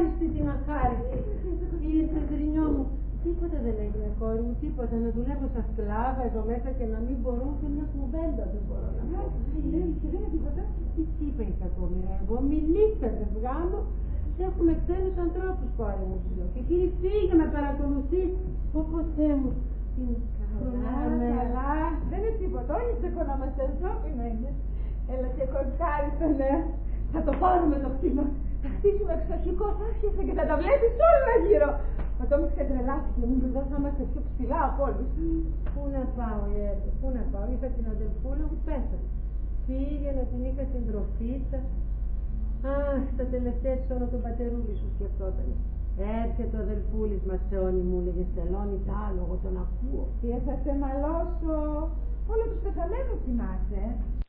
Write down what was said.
αχάριστη την αχάριστη. Ήρθε Δρυνιό μου. Τίποτα δεν έγινε κόρη μου, τίποτα. Να δουλεύω σαν σκλάβα εδώ μέσα και να μην μπορώ ούτε μια κουβέντα δεν μπορώ να πω. Δεν είναι τίποτα. Τι είπε η κακομοίρα, εγώ μιλήστε δεν βγάλω. Έχουμε ξένους ανθρώπους κόρη μου σου λέω. Και κύριε φύγε με παρακολουθείς. Ω Θεέ μου. Καλά, δεν είναι τίποτα. Όλοι στεκονόμαστε ανθρώπινο είναι. Έλα και κορκάριστο, ναι. Θα το πάρουμε το κτήμα. Θα χτίσουμε εξοχικό, θα άρχισε και θα τα βλέπεις όλα γύρω. Μα το μη ξετρελάσει και μην εδώ θα είμαστε πιο ψηλά από όλους. Πού να πάω, Ιέρδο, πού να πάω. Είχα την αδελφούλα μου, πέθανε. Πήγαινα, την είχα συντροφίτσα. Αχ, τα τελευταία της όλο τον πατερούλη σου σκεφτόταν. Έρχεται ο αδελφούλης μας Θεόνι μου, λέγε στελώνει τ' άλογο, τον ακούω. Και θα σε μαλώσω. Όλο τους πεθαμένους θυμάσαι.